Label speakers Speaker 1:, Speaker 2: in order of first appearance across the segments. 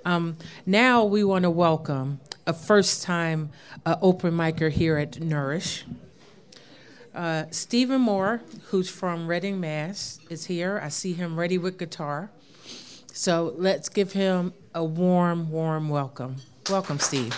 Speaker 1: Now we want to welcome a first-time open micer here at Nourish. Stephen Moore, who's from Reading, Mass., is here. I see him ready with guitar. So let's give him a warm, warm welcome. Welcome, Steve.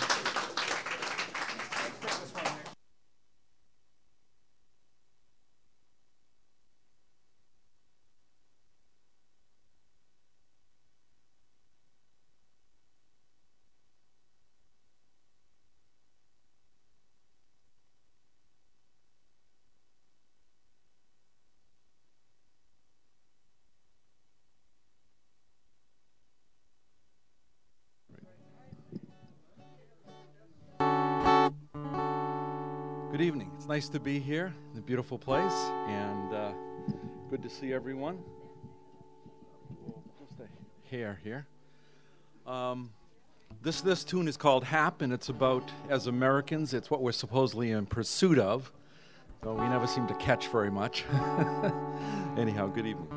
Speaker 2: Good evening. It's nice to be here in a beautiful place, and good to see everyone. Just a hair here. This tune is called Hap, and it's about, as Americans, it's what we're supposedly in pursuit of, so we never seem to catch very much. Anyhow, good evening.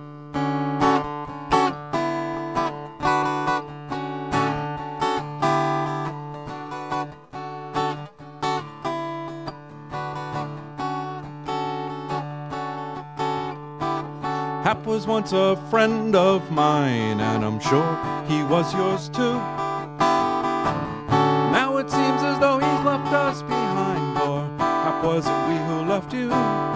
Speaker 2: Hap was once a friend of mine, and I'm sure he was yours too. Now it seems as though he's left us behind, or Hap, was it we who left you?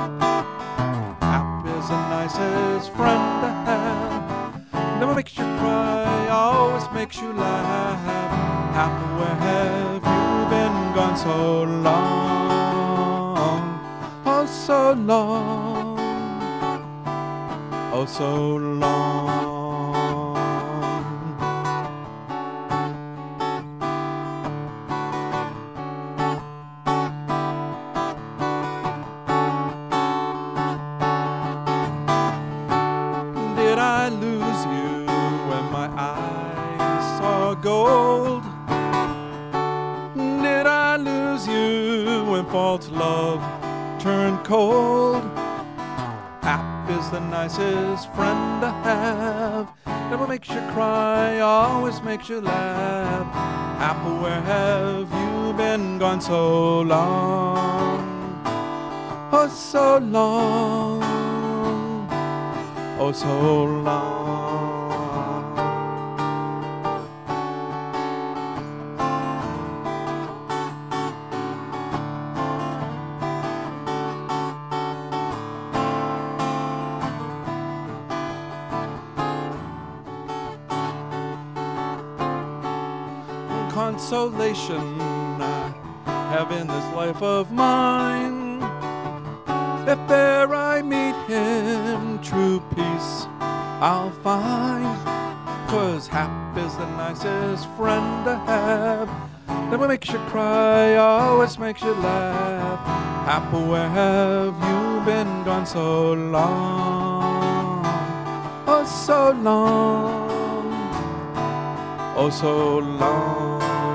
Speaker 2: Hap is the nicest friend to have. Never makes you cry, always makes you laugh. Hap, where have you been gone so long? Oh, so long. Oh, so long. Did I lose you when my eyes saw gold? Did I lose you when false love turned cold? Is the nicest friend to have. Never makes you cry, always makes you laugh. Hap, where have you been gone so long? Oh, so long. Oh, so long. Consolation I have in this life of mine. If there I meet him, true peace I'll find. 'Cause Hap is the nicest friend to have. Never makes you cry, always makes you laugh. Hap, where have you been gone so long? Oh, so long. Oh, so long.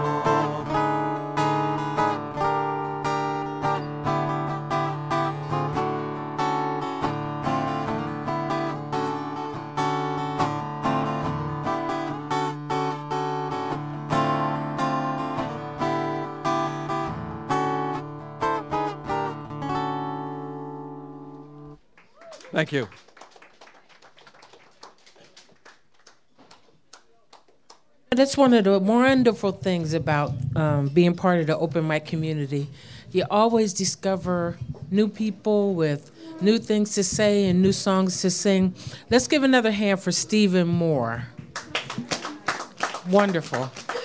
Speaker 2: Thank you.
Speaker 1: That's one of the wonderful things about being part of the open mic community. You always discover new people with new things to say and new songs to sing. Let's give another hand for Stephen Moore. Wonderful.